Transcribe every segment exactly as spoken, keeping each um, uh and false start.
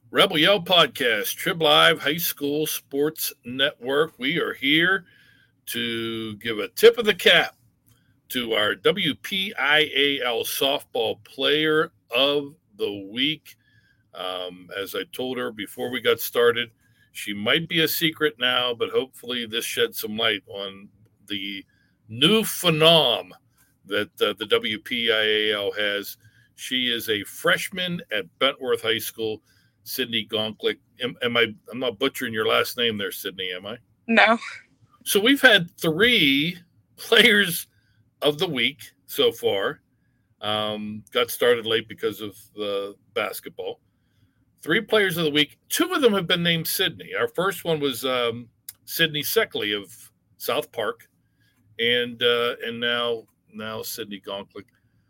Rebel Yell Podcast, Trib Live High School Sports Network. We are here to give a tip of the cap to our W P I A L Softball Player of the Week. Um, as I told her before we got started, she might be a secret now, but hopefully this sheds some light on the new phenom that uh, the W P I A L has. She is a freshman at Bentworth High School. Sydney Gonklick. Am, am I? I'm not butchering your last name there, Sydney, am I? No. So we've had three players of the week so far. Um, got started late because of the basketball. Three players of the week. Two of them have been named Sydney. Our first one was um, Sydney Seckley of South Park, and uh, and now now Sydney Gonklick.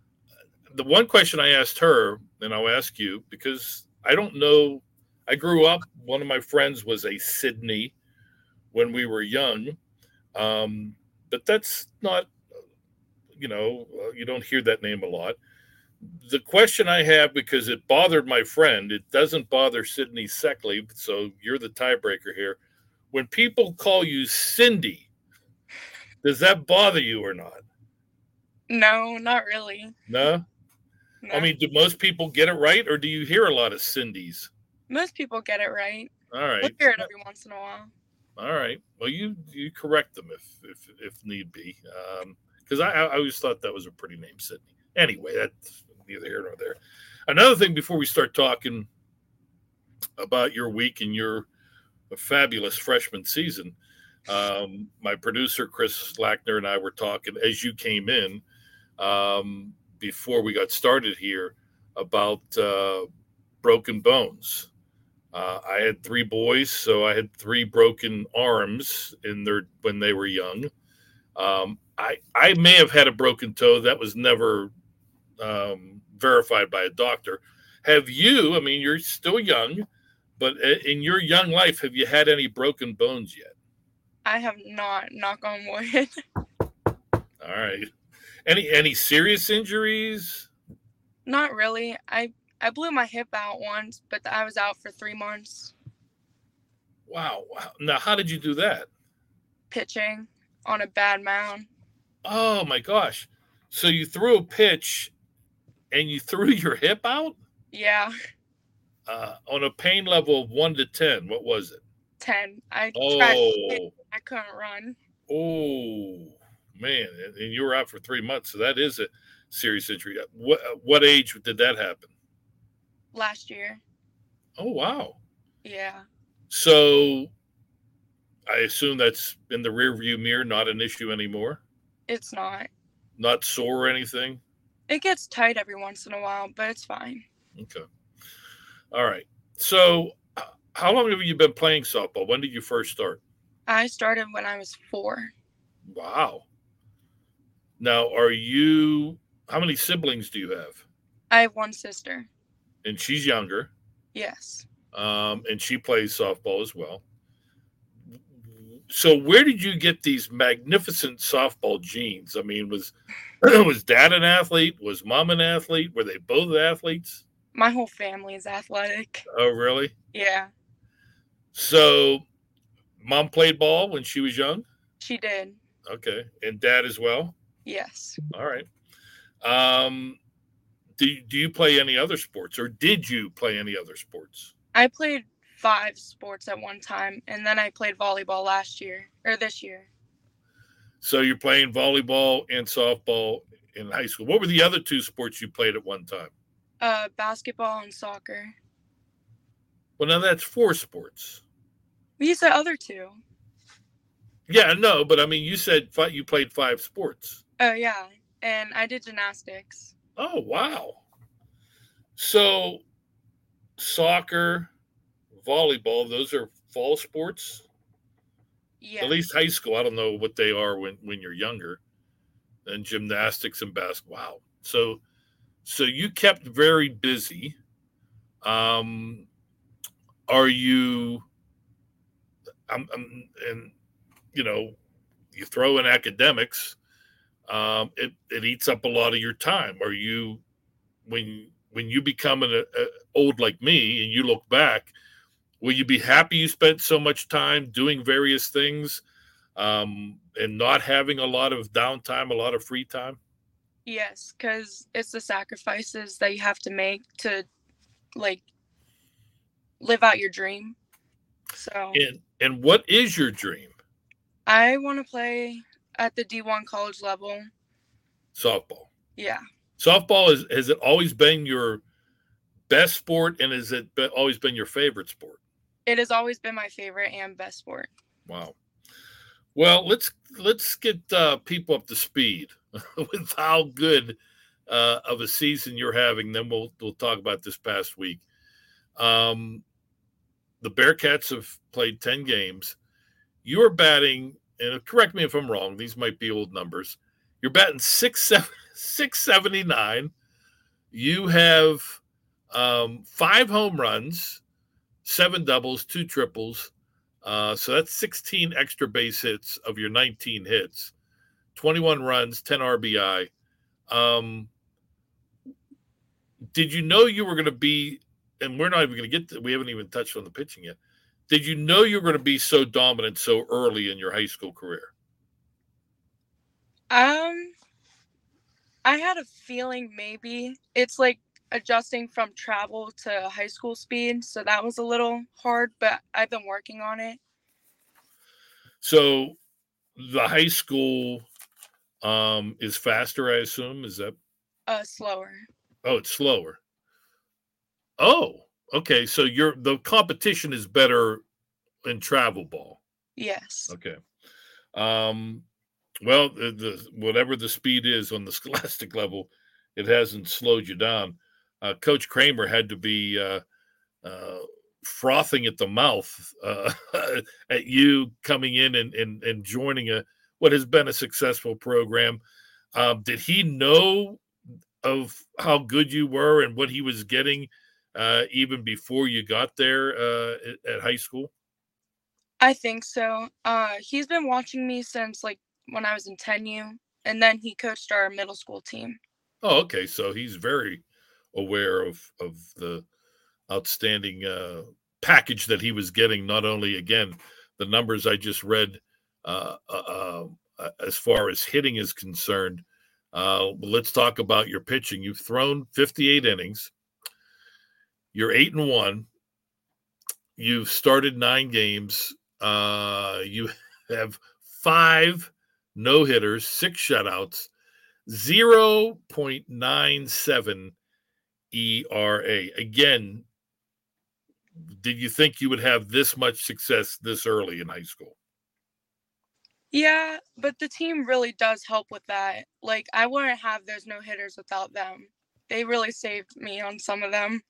The one question I asked her, and I'll ask you because I don't know. I grew up, one of my friends was a Sydney when we were young. Um, but that's not, you know, uh, you don't hear that name a lot. The question I have, because it bothered my friend, it doesn't bother Sydney Seckley, so you're the tiebreaker here. When people call you Cindy, does that bother you or not? No, not really. No? No. I mean, do most people get it right, or do you hear a lot of Cindy's? Most people get it right. All right. We'll hear it every once in a while. All right. Well, you you correct them if if if need be, because um, I, I always thought that was a pretty name, Sydney. Anyway, that's neither here nor there. Another thing before we start talking about your week and your fabulous freshman season, um, my producer Chris Lackner and I were talking as you came in um, before we got started here about uh, broken bones. Uh, I had three boys, so I had three broken arms in their when they were young. Um, I I may have had a broken toe that was never um, verified by a doctor. Have you? I mean, you're still young, but in your young life, have you had any broken bones yet? I have not. Knock on wood. All right. Any any serious injuries? Not really. I I blew my hip out once, but I was out for three months. Wow. Now, how did you do that? Pitching on a bad mound. Oh, my gosh. So you threw a pitch and you threw your hip out? Yeah. Uh, on a pain level of one to ten, what was it? ten. I oh. tried to hit, I couldn't run. Oh, man. And you were out for three months, so that is a serious injury. What, what age did that happen? Last year. Oh, wow. Yeah. So I assume that's in the rearview mirror, not an issue anymore? It's not. Not sore or anything? It gets tight every once in a while, but it's fine. Okay. All right. So how long have you been playing softball? When did you first start? I started when I was four. Wow. Now, are you, how many siblings do you have? I have one sister. And she's younger. Yes. Um, and she plays softball as well. So where did you get these magnificent softball genes? I mean, was was dad an athlete? Was mom an athlete? Were they both athletes? My whole family is athletic. Oh, really? Yeah. So mom played ball when she was young? She did. Okay. And dad as well? Yes. All right. Um, do, do you play any other sports, or did you play any other sports? I played five sports at one time, and then I played volleyball last year, or this year. So you're playing volleyball and softball in high school. What were the other two sports you played at one time? Uh, basketball and soccer. Well, now that's four sports. You said other two. Yeah, no, but I mean, you said five, you played five sports. Oh, yeah, and I did gymnastics. Oh, wow. So soccer, volleyball, those are fall sports? Yeah. At least high school. I don't know what they are when, when you're younger. And gymnastics and basketball. Wow. So so you kept very busy. Um, are you I'm, I'm and you know, you throw in academics, um, it, it eats up a lot of your time. Are you when when you become an a, old like me and you look back, will you be happy you spent so much time doing various things um, and not having a lot of downtime, a lot of free time? Yes, because it's the sacrifices that you have to make to like live out your dream. So And and what is your dream? I want to play at the D one college level. Softball. Yeah. Softball is has it always been your best sport, and has it been, always been your favorite sport? It has always been my favorite and best sport. Wow. Well, let's let's get uh, people up to speed with how good uh, of a season you're having. Then we'll we'll talk about this past week. Um, the Bearcats have played ten games. You are batting, and correct me if I'm wrong, these might be old numbers. You're batting six seven six seventy nine. You have um, five home runs, seven doubles, two triples. Uh, so that's sixteen extra base hits of your nineteen hits, twenty-one runs, ten R B I. Um, did you know you were going to be, and we're not even going to get to, we haven't even touched on the pitching yet. Did you know you were going to be so dominant so early in your high school career? Um, I had a feeling maybe. It's like adjusting from travel to high school speed, so that was a little hard, but I've been working on it. So the high school um, is faster, I assume. Is that uh slower? Oh, it's slower. Oh, okay. So you're the competition is better in travel ball. Yes. Okay. Um, well, the, the whatever the speed is on the scholastic level, it hasn't slowed you down. Uh, Coach Kramer had to be uh, uh, frothing at the mouth uh, at you coming in and, and, and joining a what has been a successful program. Um, did he know of how good you were and what he was getting uh, even before you got there uh, at, at high school? I think so. Uh, he's been watching me since like when I was in ten U, and then he coached our middle school team. Oh, okay. So he's very aware of of the outstanding uh, package that he was getting. Not only again the numbers I just read uh, uh, uh, as far as hitting is concerned. Uh, let's talk about your pitching. You've thrown fifty-eight innings. You're eight and one. You've started nine games. Uh, you have five no hitters, six shutouts, zero point nine seven E R A. Again, did you think you would have this much success this early in high school? Yeah, but the team really does help with that. Like, I wouldn't have those no hitters without them. They really saved me on some of them.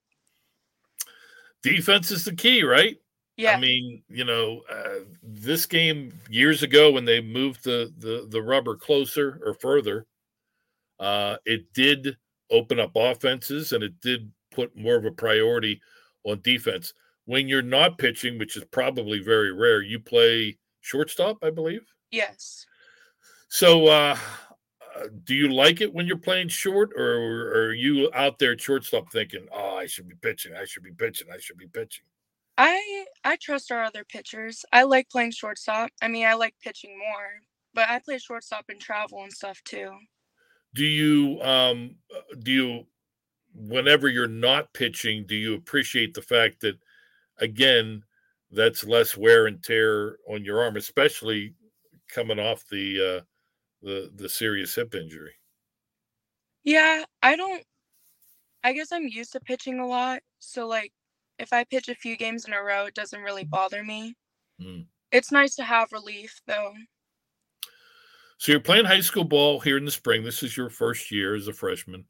Defense is the key, right? Yeah. I mean, you know, uh, this game years ago when they moved the the, the rubber closer or further, uh, it did open up offenses and it did put more of a priority on defense. When you're not pitching, which is probably very rare, you play shortstop, I believe. Yes. So, uh, do you like it when you're playing short, or, or are you out there at shortstop thinking, "Oh, I should be pitching. I should be pitching. I should be pitching"? I I trust our other pitchers. I like playing shortstop. I mean, I like pitching more, but I play shortstop in travel and stuff too. Do you um do you whenever you're not pitching, do you appreciate the fact that again that's less wear and tear on your arm, especially coming off the uh, the the serious hip injury? Yeah, I don't. I guess I'm used to pitching a lot, so like if I pitch a few games in a row, it doesn't really bother me. Mm. It's nice to have relief, though. So you're playing high school ball here in the spring. This is your first year as a freshman.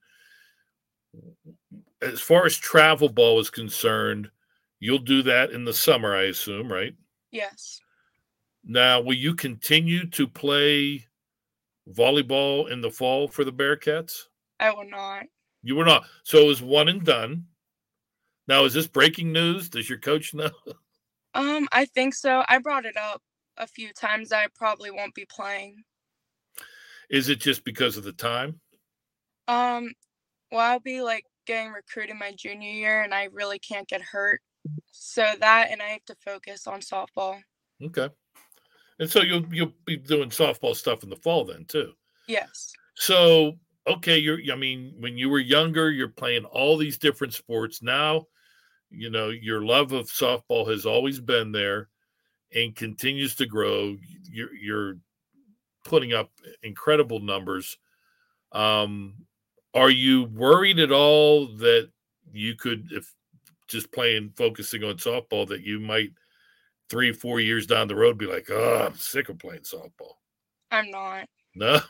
As far as travel ball is concerned, you'll do that in the summer, I assume, right? Yes. Now, will you continue to play volleyball in the fall for the Bearcats? I will not. You were not. So it was one and done. Now, is this breaking news? Does your coach know? Um, I think so. I brought it up a few times that I probably won't be playing. Is it just because of the time? Um, well, I'll be like getting recruited my junior year, and I really can't get hurt. So that, and I have to focus on softball. Okay. And so you'll you'll be doing softball stuff in the fall then too. Yes. So, okay, you're I mean, when you were younger, you're playing all these different sports. Now, you know, your love of softball has always been there and continues to grow. You're you're putting up incredible numbers. Um, are you worried at all that you could, if just playing, focusing on softball, that you might three, four years down the road be like, oh, I'm sick of playing softball? I'm not. No?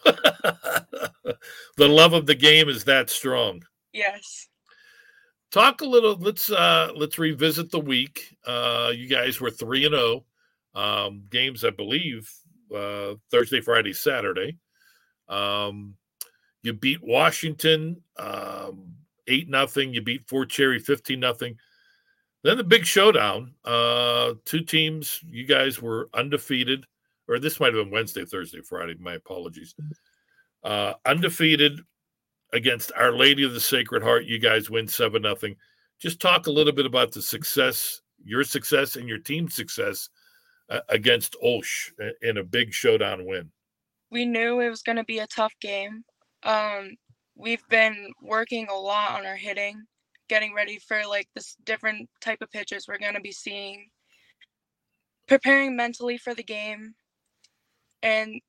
The love of the game is that strong. Yes. Talk a little, let's uh let's revisit the week. Uh you guys were three and oh. Um games, I believe, uh Thursday, Friday, Saturday. Um you beat Washington um eight nothing. You beat Fort Cherry fifteen nothing. Then the big showdown. Uh two teams, you guys were undefeated, or this might have been Wednesday, Thursday, Friday. My apologies. Uh undefeated against Our Lady of the Sacred Heart. You guys win seven nothing. Just talk a little bit about the success, your success and your team's success uh, against Olsh in a big showdown win. We knew it was going to be a tough game. Um, we've been working a lot on our hitting, getting ready for like this different type of pitches we're going to be seeing, preparing mentally for the game, and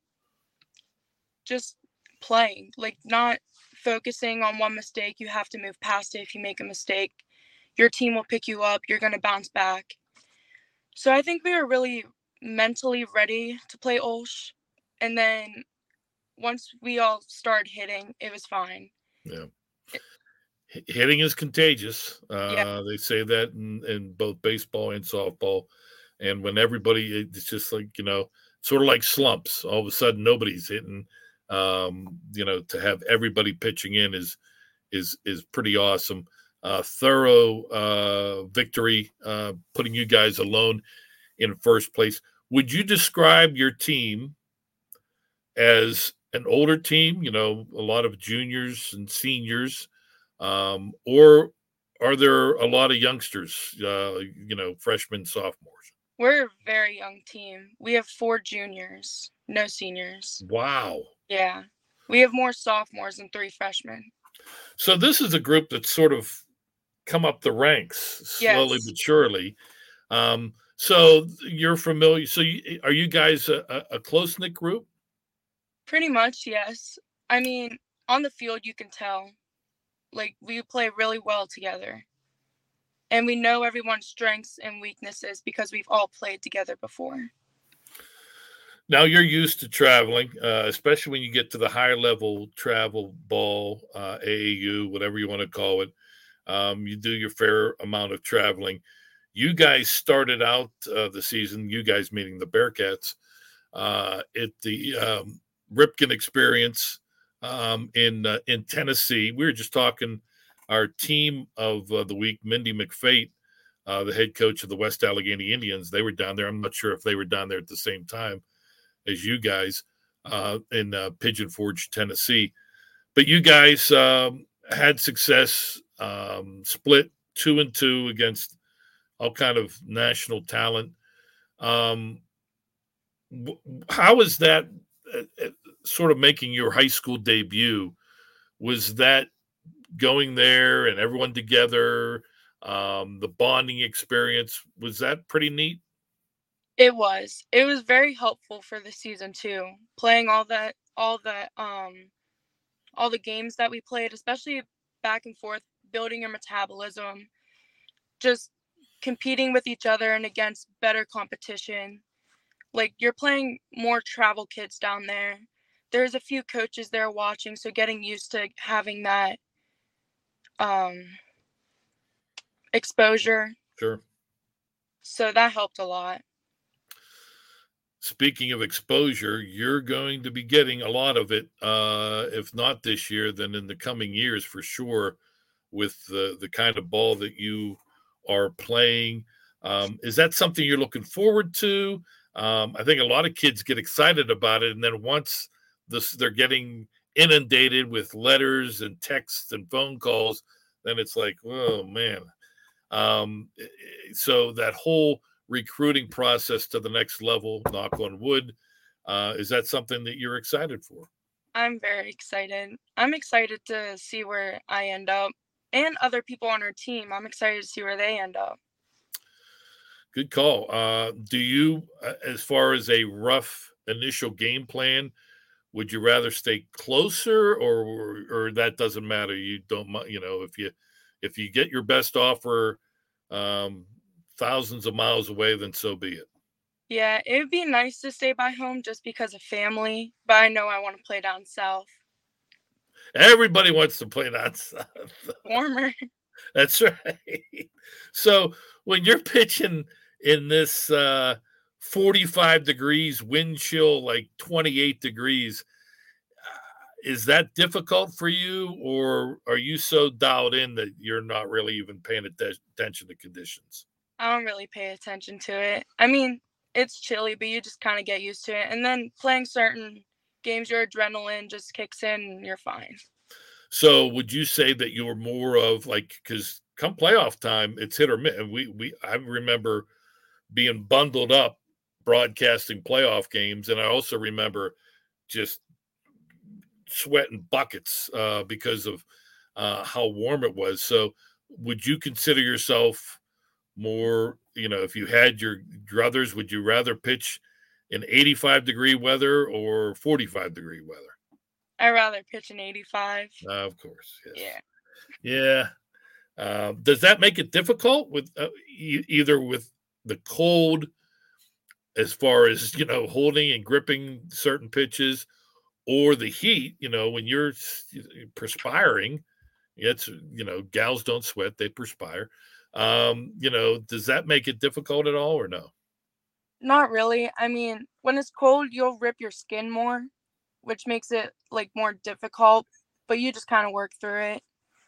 just playing, like not focusing on one mistake. You have to move past it. If you make a mistake, your team will pick you up. You're going to bounce back. So I think we were really mentally ready to play Olsh. And then once we all started hitting, it was fine. Yeah. H- hitting is contagious. Uh, yeah. They say that in, in both baseball and softball. And when everybody, it's just like, you know, sort of like slumps. All of a sudden, nobody's hitting. Um, you know, to have everybody pitching in is is is pretty awesome. Uh, thorough uh, victory, uh, putting you guys alone in first place. Would you describe your team as an older team? You know, a lot of juniors and seniors, um, or are there a lot of youngsters? Uh, you know, freshmen, sophomores. We're a very young team. We have four juniors, no seniors. Wow. Yeah. We have more sophomores than three freshmen. So this is a group that's sort of come up the ranks slowly yes. but surely. Um, so you're familiar. So you, are you guys a, a close-knit group? Pretty much, yes. I mean, on the field, you can tell. Like, we play really well together. And we know everyone's strengths and weaknesses because we've all played together before. Now you're used to traveling, uh, especially when you get to the higher level travel ball, uh, A A U, whatever you want to call it. Um, you do your fair amount of traveling. You guys started out uh, the season, you guys meaning the Bearcats, uh, at the um, Ripken Experience um, in uh, in Tennessee. We were just talking, our team of uh, the week, Mindy McFate, uh, the head coach of the West Allegheny Indians, they were down there. I'm not sure if they were down there at the same time as you guys uh, in uh, Pigeon Forge, Tennessee. But you guys um, had success, um, split two and two against all kind of national talent. Um, how is that uh, sort of making your high school debut? Was that going there and everyone together, um, the bonding experience, was that pretty neat? It was. It was very helpful for the season too. Playing all that, all the, um, all the games that we played, especially back and forth, building your metabolism, just competing with each other and against better competition. Like, you're playing more travel kids down there. There's a few coaches there watching, so getting used to having that um, exposure. Sure. So that helped a lot. Speaking of exposure, you're going to be getting a lot of it, uh, if not this year, then in the coming years for sure, with the, the kind of ball that you are playing. Um, is that something you're looking forward to? Um, I think a lot of kids get excited about it, and then once this, they're getting inundated with letters and texts and phone calls, then it's like, oh man. Um, so that whole recruiting process to the next level, knock on wood, uh, is that something that you're excited for? I'm very excited. I'm excited to see where I end up and other people on our team. I'm excited to see where they end up. Good call. Uh, do you, uh, as far as a rough initial game plan, would you rather stay closer, or, or or that doesn't matter? You don't, you know, if you if you get your best offer um, thousands of miles away, then so be it. Yeah, it would be nice to stay by home just because of family, but I know I want to play down south. Everybody wants to play down south. Warmer. That's right. So when you're pitching in this uh, forty-five degrees wind chill, like twenty-eight degrees, uh, is that difficult for you, or are you so dialed in that you're not really even paying attention to conditions? I don't really pay attention to it. I mean, it's chilly, but you just kind of get used to it. And then playing certain games, your adrenaline just kicks in and you're fine. So would you say that you're more of like, because come playoff time, it's hit or miss. And we, we, I remember being bundled up broadcasting playoff games. And I also remember just sweating buckets uh, because of uh, how warm it was. So would you consider yourself more, you know, if you had your druthers, would you rather pitch in eighty-five degree weather or forty-five degree weather? I'd rather pitch in eighty-five. Uh, of course. Yes. Yeah. Yeah. Uh, does that make it difficult with uh, e- either with the cold, as far as, you know, holding and gripping certain pitches, or the heat, you know, when you're perspiring? It's, you know, gals don't sweat, they perspire. Um, you know, does that make it difficult at all, or no? Not really. I mean, when it's cold, you'll rip your skin more, which makes it like more difficult, but you just kind of work through it.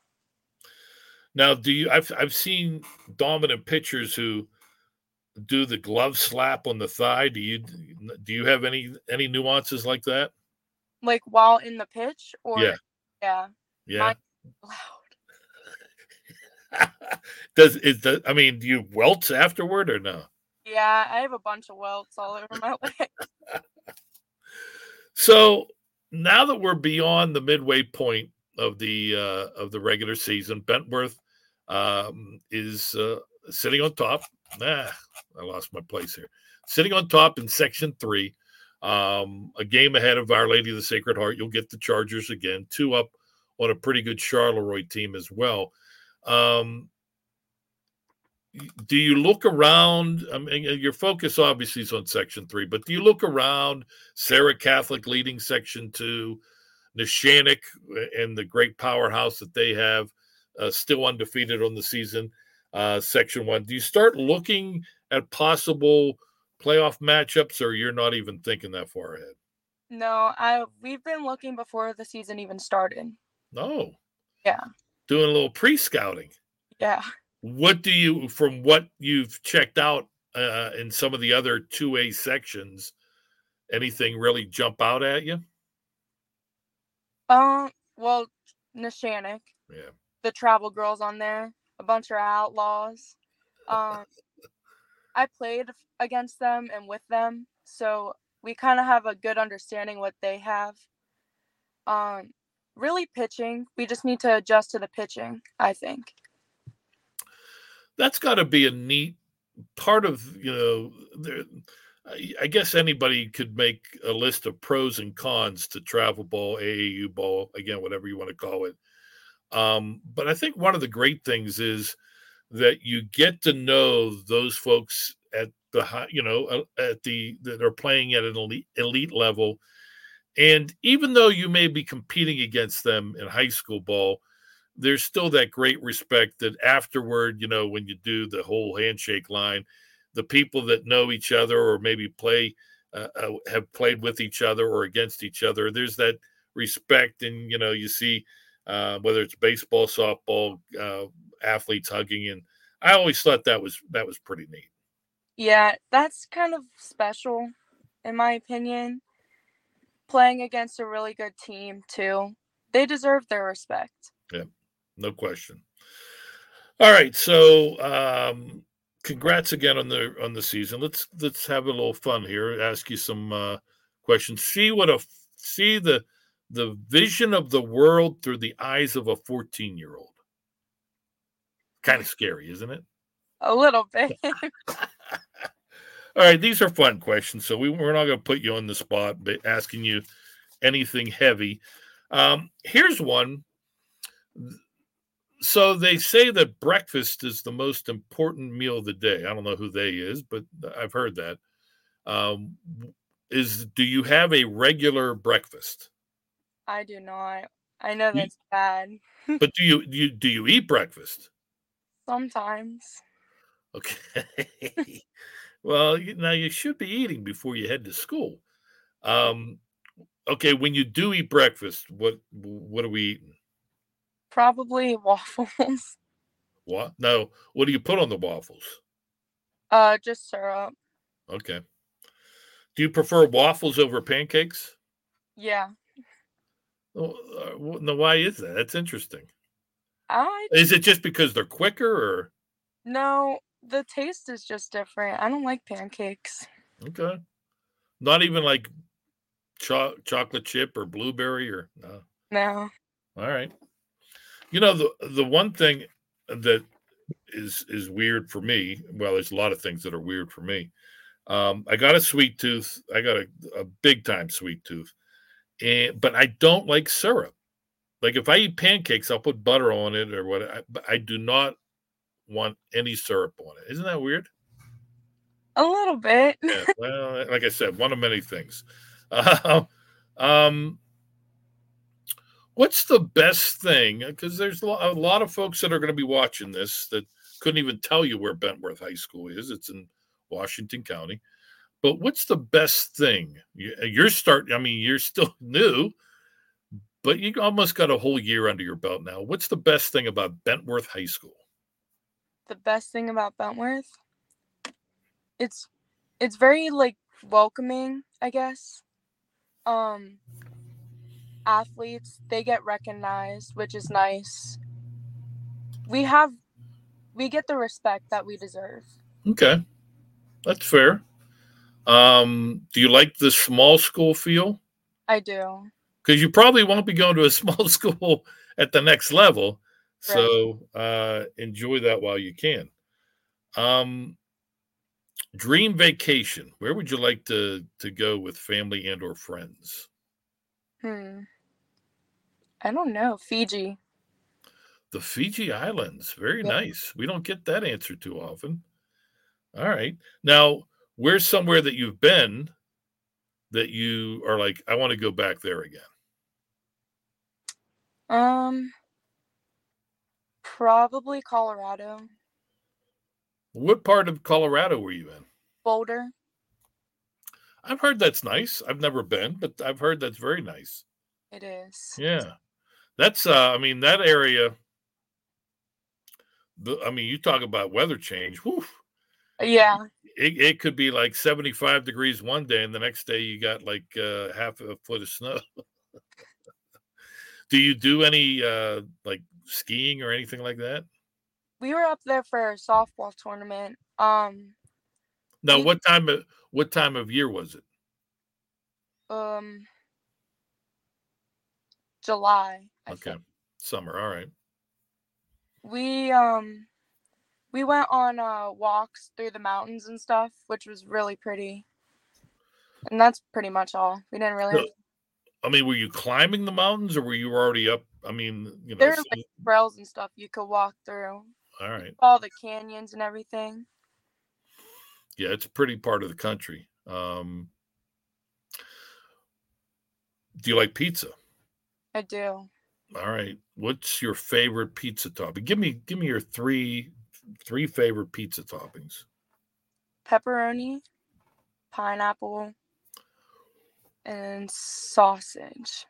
Now, do you, I've, I've seen dominant pitchers who do the glove slap on the thigh. Do you, do you have any, any nuances like that? Like while in the pitch, or yeah. Yeah. Yeah. Loud. Does is the I mean, do you welts afterward or no? Yeah, I have a bunch of welts all over my legs. So now that we're beyond the midway point of the uh, of the regular season, Bentworth um, is uh, sitting on top. Nah, I lost my place here. Sitting on top in Section Three, um, a game ahead of Our Lady of the Sacred Heart. You'll get the Chargers again, two up on a pretty good Charleroi team as well. Um, do you look around? I mean, your focus obviously is on Section Three, but do you look around? Sarah Catholic leading Section Two, Neshannock and the great powerhouse that they have, uh, still undefeated on the season, uh, Section One. Do you start looking at possible playoff matchups, or you're not even thinking that far ahead? No, I we've been looking before the season even started. No. Yeah. Doing a little pre-scouting. Yeah. What do you, from what you've checked out uh, in some of the other two A sections, anything really jump out at you? Um, well, Neshannock. Yeah. The Travel Girls on there, a bunch of outlaws. Um, I played against them and with them, so we kind of have a good understanding what they have. Um, really pitching, we just need to adjust to the pitching, I think. That's got to be a neat part of, you know, there, I guess anybody could make a list of pros and cons to travel ball, A A U ball, again, whatever you want to call it. Um, but I think one of the great things is that you get to know those folks at the high, you know, at the, that are playing at an elite, elite level. And even though you may be competing against them in high school ball, there's still that great respect that afterward, you know, when you do the whole handshake line, the people that know each other or maybe play, uh, uh, have played with each other or against each other, there's that respect. And, you know, you see uh, whether it's baseball, softball, uh, athletes hugging. And I always thought that was, that was pretty neat. Yeah, that's kind of special, in my opinion. Playing against a really good team, too. They deserve their respect. Yeah. No question. All right, so um, congrats again on the on the season. Let's let's have a little fun here. Ask you some uh, questions. See what a see the the vision of the world through the eyes of a fourteen year old. Kind of scary, isn't it? A little bit. All right, these are fun questions, so we, we're not going to put you on the spot, but asking you anything heavy. Um, here's one. So they say that breakfast is the most important meal of the day. I don't know who they is, but I've heard that. Um, is do you have a regular breakfast? I do not. I know You- that's bad. But do you do you do you eat breakfast? Sometimes. Okay. Well, you, now you should be eating before you head to school. Um, okay, when you do eat breakfast, what what are we eating? Probably waffles. What? No, what do you put on the waffles? Uh, just syrup. Okay. Do you prefer waffles over pancakes? Yeah. Well, uh, wh- no, why is that? That's interesting. I Is it just because they're quicker, or no, the taste is just different. I don't like pancakes. okay? Not even like cho- chocolate chip or blueberry, or no. No. All right. You know the the one thing that is is weird for me. Well, there's a lot of things that are weird for me. Um, I got a sweet tooth. I got a, a big time sweet tooth, and but I don't like syrup. Like if I eat pancakes, I'll put butter on it or what. I, but I do not want any syrup on it. Isn't that weird? A little bit. Yeah. Well, like I said, one of many things. Uh, um, what's the best thing? Because there's a lot, a lot of folks that are going to be watching this that couldn't even tell you where Bentworth High School is. It's in Washington County. But what's the best thing? You- You're starting. I mean, you're still new, but you almost got a whole year under your belt now. What's the best thing about Bentworth High School? The best thing about Bentworth, it's it's very like welcoming, I guess. Um athletes, they get recognized, which is nice. We have we get the respect that we deserve. Okay, that's fair. Um, do you like the small school feel? I do. Because you probably won't be going to a small school at the next level. Right. So uh, enjoy that while you can. Um, dream vacation. Where would you like to to go with family and or friends? Hmm. I don't know. Fiji. The Fiji Islands. Very Yeah. nice. We don't get that answer too often. All right. Now, where's somewhere that you've been that you are like, I want to go back there again? Um probably Colorado. What part of Colorado were you in? Boulder. I've heard that's nice. I've never been, but I've heard that's very nice. It is. Yeah. That's uh I mean that area the, I mean you talk about weather change. Whew, Yeah. it, it could be like seventy-five degrees one day and the next day you got like uh, half a foot of snow. Do you do any uh like skiing or anything like that? We were up there for a softball tournament. Um Now we what time of what time of year was it? um July, I Okay. think. Summer, all right. We um we went on uh walks through the mountains and stuff, which was really pretty. And that's pretty much all. We didn't really have So, I mean, were you climbing the mountains or were you already up? I mean, you know, there were so- like trails and stuff you could walk through. all right. All the canyons and everything. Yeah, it's a pretty part of the country. Um, do you like pizza? I do. All right. What's your favorite pizza topping? Give me give me your three three favorite pizza toppings. Pepperoni, pineapple, and sausage.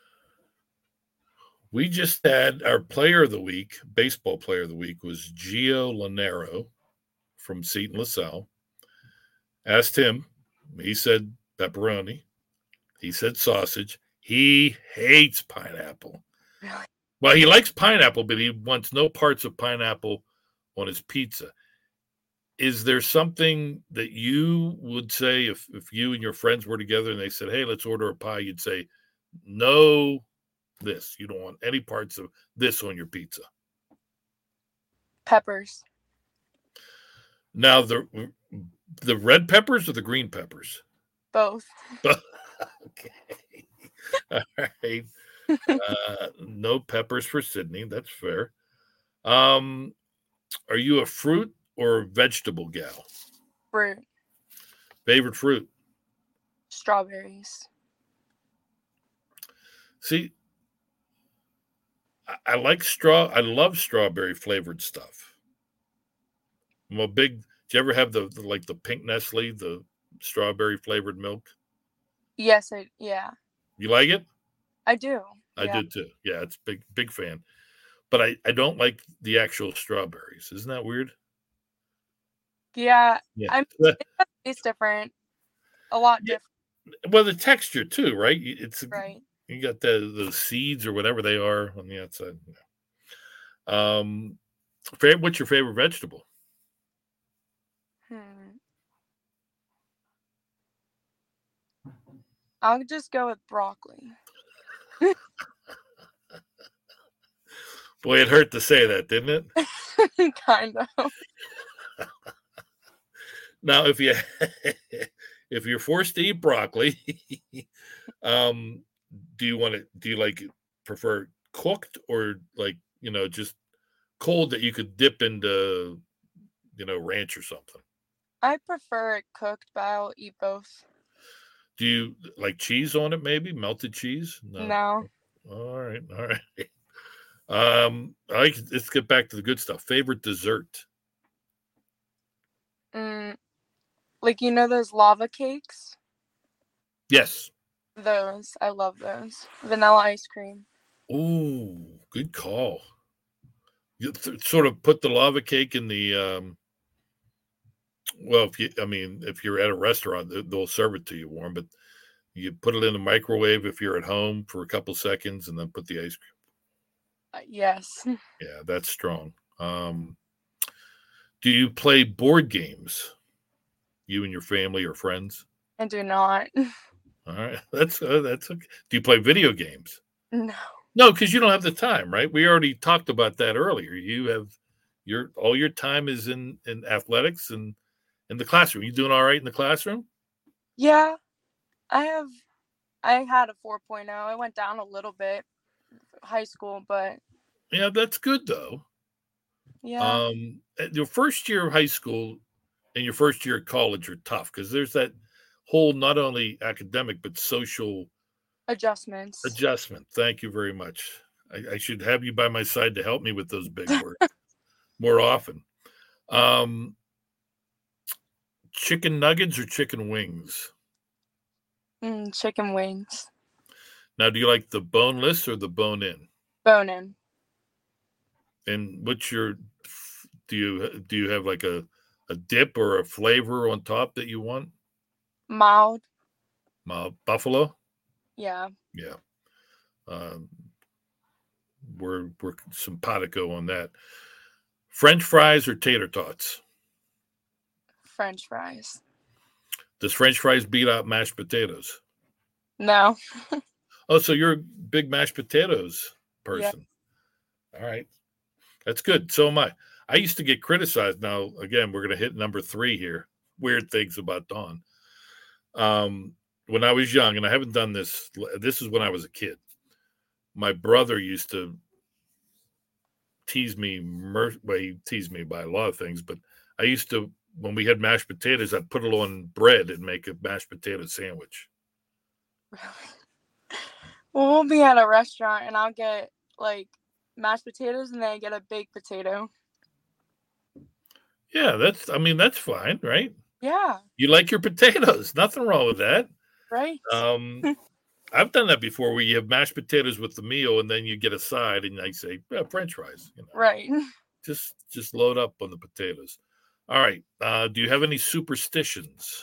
We just had our player of the week, baseball player of the week was Gio Lanero from Seton LaSalle. Asked him, he said pepperoni. He said sausage. He hates pineapple. Really? Well, he likes pineapple, but he wants no parts of pineapple on his pizza. Is there something that you would say if, if you and your friends were together and they said, hey, let's order a pie, you'd say, no, this. You don't want any parts of this on your pizza. Peppers. Now, the the red peppers or the green peppers? Both. Okay. All right. Uh, no peppers for Sydney. That's fair. Um, are you a fruit or a vegetable gal? Fruit. Favorite fruit? Strawberries. See, I, I like straw. I love strawberry flavored stuff. I'm a big. Do you ever have the, the like the pink Nestle, the strawberry flavored milk? Yes, I yeah. You like it? I do. I yeah. do too. Yeah, it's big big fan. But I, I don't like the actual strawberries. Isn't that weird? Yeah. Yeah. I'm it's different. A lot Yeah. different. Well, the texture too, right? It's right. You got the the seeds or whatever they are on the outside. Um, what's your favorite vegetable? Hmm. I'll just go with broccoli. Boy, it hurt to say that, didn't it? Kind of. Now, if you if you're forced to eat broccoli, um, do you want to? Do you like prefer cooked or like you know just cold that you could dip into you know ranch or something? I prefer it cooked, but I'll eat both. Do you like cheese on it? Maybe melted cheese? No. no. All right, all right. Um, I like. Let's get back to the good stuff. Favorite dessert? Mm, like you know those lava cakes? Yes. Those I love those. Vanilla ice cream. Ooh, good call. You th- sort of put the lava cake in the. Um, well, if you, I mean, if you're at a restaurant, they'll serve it to you warm, but you put it in the microwave if you're at home for a couple seconds, and then put the ice cream. Uh, yes. Yeah, that's strong. Um, do you play board games? You and your family or friends? I do not. All right, that's uh, that's okay. Do you play video games? No. No, because you don't have the time, right? We already talked about that earlier. You have your all your time is in in athletics and in the classroom. You doing all right in the classroom? Yeah, I have. I had a four point oh. I went down a little bit high school, but yeah, that's good though. Yeah. Um, your first year of high school and your first year of college are tough because there's that whole not only academic but social adjustments. Adjustment. Thank you very much. I, I should have you by my side to help me with those big words more often. Um, chicken nuggets or chicken wings? Mm, chicken wings. Now, do you like the boneless or the bone in? Bone in. And what's your do you do you have like a a dip or a flavor on top that you want? Mild. Mild buffalo. Yeah. Yeah. Um, we're we're simpatico on that. French fries or tater tots? French fries. Does French fries beat out mashed potatoes? No. Oh, so you're a big mashed potatoes person. Yeah. All right. That's good. So am I. I used to get criticized. Now, again, we're going to hit number three here. Weird things about Dawn. Um, when I was young, and I haven't done this, this is when I was a kid. My brother used to tease me, well, he teased me by a lot of things, but I used to, when we had mashed potatoes, I'd put it on bread and make a mashed potato sandwich. Really? Well, we'll be at a restaurant and I'll get like mashed potatoes and then I get a baked potato. Yeah, that's, I mean, that's fine, right? Yeah. You like your potatoes. Nothing wrong with that. Right. Um, I've done that before where you have mashed potatoes with the meal and then you get a side and I say, yeah, French fries. You know? Right. Just just load up on the potatoes. All right. Uh, do you have any superstitions?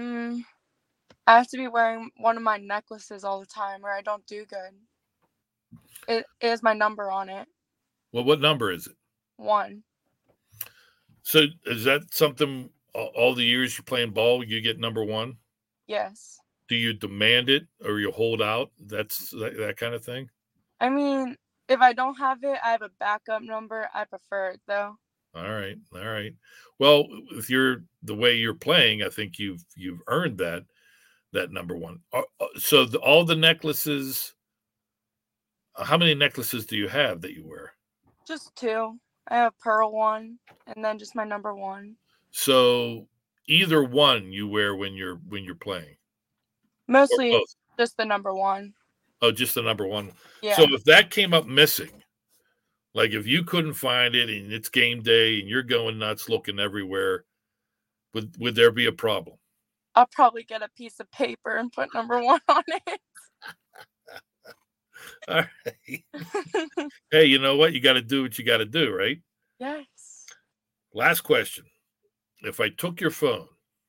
Mm, I have to be wearing one of my necklaces all the time or I don't do good. It is my number on it. Well, what number is it? One. So is that something all the years you're playing ball, you get number one? Yes. Do you demand it or you hold out? That's that, that kind of thing? I mean, if I don't have it, I have a backup number. I prefer it, though. All right. All right. Well, if you're the way you're playing, I think you've you've earned that that number one. So the, all the necklaces, how many necklaces do you have that you wear? Just two. I have pearl one and then just my number one. So either one you wear when you're when you're playing? Mostly just the number one. Oh, just the number one. Yeah. So if that came up missing, like if you couldn't find it and it's game day and you're going nuts looking everywhere, would would there be a problem? I'll probably get a piece of paper and put number one on it. All right. Hey, you know what? You got to do what you got to do, right? Yes. Last question. If I took your phone,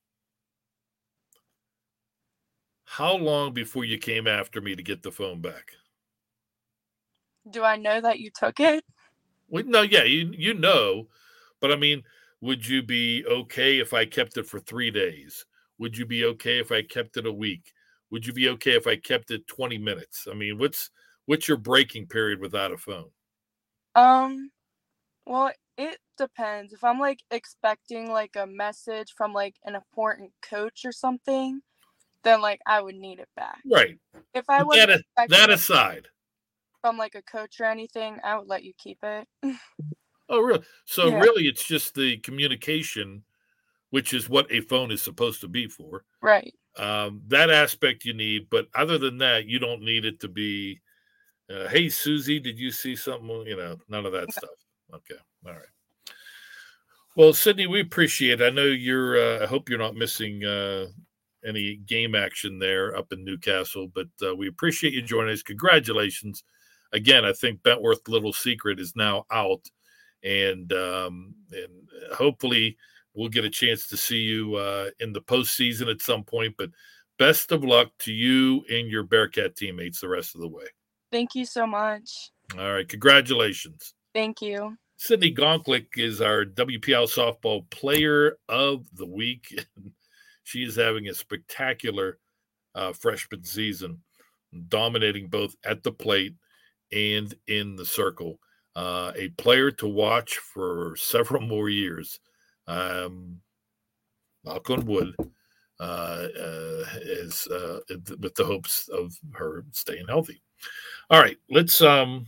how long before you came after me to get the phone back? Do I know that you took it? Well, no, yeah, you you know, but I mean, would you be okay if I kept it for three days? Would you be okay if I kept it a week? Would you be okay if I kept it twenty minutes? I mean, what's what's your breaking period without a phone? Um, well, it depends. If I'm like expecting like a message from like an important coach or something, then like I would need it back. Right. If I was that, that aside from like a coach or anything, I would let you keep it. Oh, really? So yeah. Really, it's just the communication, which is what a phone is supposed to be for. Right. Um, that aspect you need, but other than that, you don't need it to be, uh, hey, Susie, did you see something? You know, none of that no. stuff. Okay. All right. Well, Sydney, we appreciate it. I know you're, uh, I hope you're not missing uh, any game action there up in Newcastle, but uh, we appreciate you joining us. Congratulations. Again, I think Bentworth Little Secret is now out, and um, and hopefully we'll get a chance to see you uh, in the postseason at some point. But best of luck to you and your Bearcat teammates the rest of the way. Thank you so much. All right. Congratulations. Thank you. Sydney Gonklick is our W P L Softball Player of the Week. She is having a spectacular uh, freshman season, dominating both at the plate and in the circle. Uh, a player to watch for several more years. Um, knock on wood, uh, uh, is uh, with the hopes of her staying healthy. All right, let's um,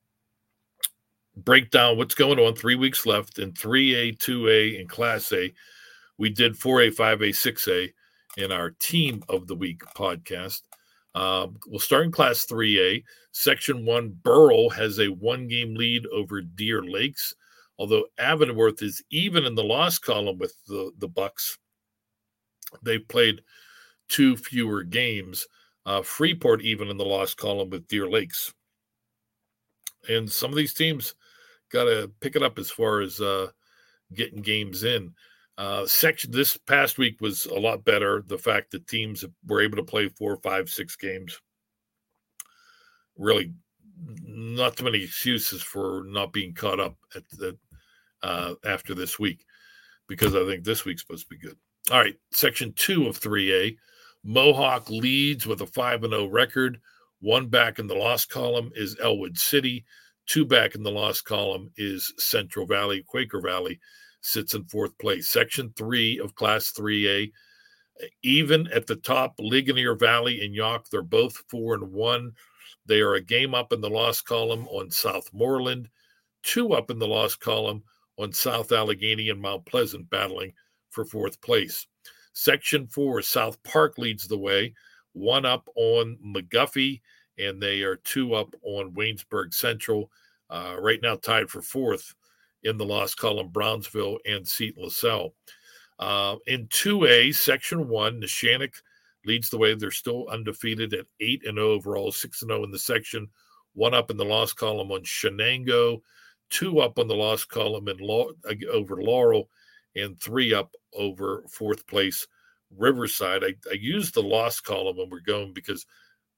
break down what's going on. Three weeks left in three A, two A, and Class A. We did four A, five A, six A in our Team of the Week podcast. Um, we'll start in Class three A. Section one, Burrell has a one-game lead over Deer Lakes. Although Avonworth is even in the loss column with the, the Bucks, they've played two fewer games. Uh, Freeport even in the loss column with Deer Lakes. And some of these teams got to pick it up as far as uh, getting games in. Uh, section this past week was a lot better. The fact that teams were able to play four, five, six games. Really, not too many excuses for not being caught up at the uh, after this week, because I think this week's supposed to be good. All right, section two of three A, Mohawk leads with a five and oh record. One back in the loss column is Elwood City. Two back in the loss column is Central Valley. Quaker Valley sits in fourth place. Section three of Class three A, even at the top, Ligonier Valley and York, they're both four and one. They are a game up in the loss column on Southmoreland, two up in the loss column on South Allegheny and Mount Pleasant, battling for fourth place. Section four, South Park leads the way, one up on McGuffey, and they are two up on Waynesburg Central. Uh, right now tied for fourth in the loss column, Brownsville and Seton LaSalle. Uh, in two A, Section one, Neshannock leads the way. They're still undefeated at eight and oh overall, six and oh in the section, one up in the loss column on Shenango, two up on the loss column in Law, over Laurel, and three up over fourth place Riverside. I, I used the loss column when we're going because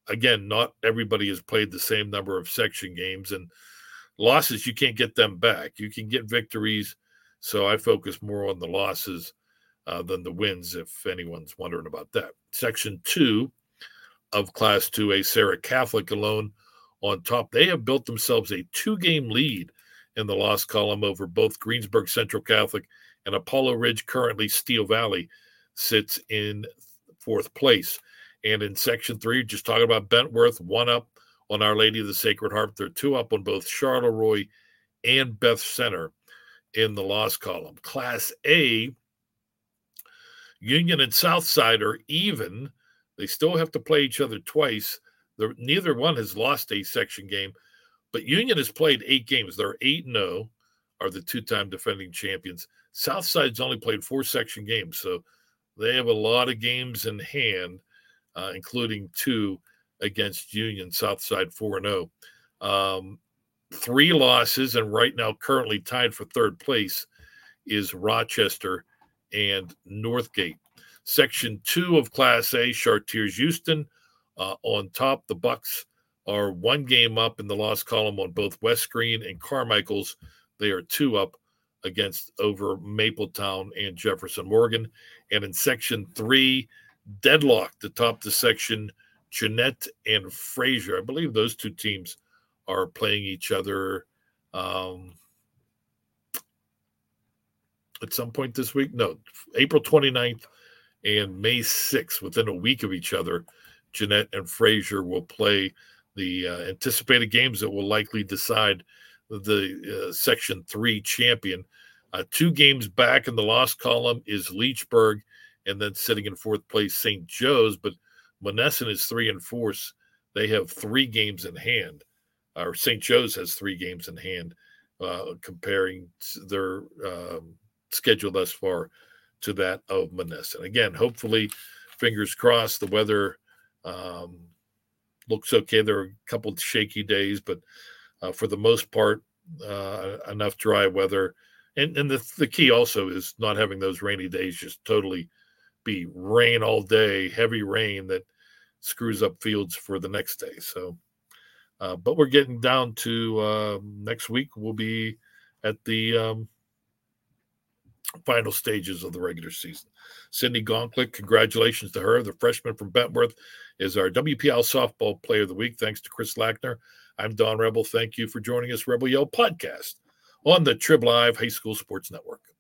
again, not everybody has played the same number of section games, and losses, you can't get them back. You can get victories. So I focus more on the losses uh, than the wins, if anyone's wondering about that. Section two of Class two A, Sarah Catholic alone on top. They have built themselves a two-game lead in the loss column over both Greensburg Central Catholic and Apollo Ridge. Currently, Steel Valley sits in fourth place. And in Section three, just talking about Bentworth, one up on Our Lady of the Sacred Heart. They're two up on both Charleroi and Beth Center in the loss column. Class A, Union and Southside are even. They still have to play each other twice. They're, neither one has lost a section game, but Union has played eight games. They're eight and oh, are the two-time defending champions. Southside's only played four section games, so they have a lot of games in hand, uh, including two against Union. Southside four and oh. Um, three losses, and right now currently tied for third place is Rochester and Northgate. Section two of Class A, Chartiers Houston uh, on top. The Bucks are one game up in the loss column on both West Green and Carmichael's. They are two up against over Mapletown and Jefferson Morgan. And in Section three, deadlocked to top the section, Jeanette and Fraser. I believe those two teams are playing each other um, at some point this week. No, April twenty-ninth and May sixth, within a week of each other. Jeanette and Fraser will play the uh, anticipated games that will likely decide the uh, Section three champion. Uh, two games back in the loss column is Leechburg, and then sitting in fourth place, Saint Joe's. But Monessen is three and four. They have three games in hand. Or Saint Joe's has three games in hand, uh, comparing their um, schedule thus far to that of Monessen. Again, hopefully, fingers crossed, the weather um, looks okay. There are a couple of shaky days, but uh, for the most part, uh, enough dry weather. And, and the, the key also is not having those rainy days just totally be rain all day, heavy rain that screws up fields for the next day. So, uh, but we're getting down to uh, next week. We'll be at the um, final stages of the regular season. Sydney Gauntlet, congratulations to her. The freshman from Bentworth is our W P L Softball Player of the Week. Thanks to Chris Lackner. I'm Don Rebel. Thank you for joining us, Rebel Yell Podcast, on the Trib Live High School Sports Network.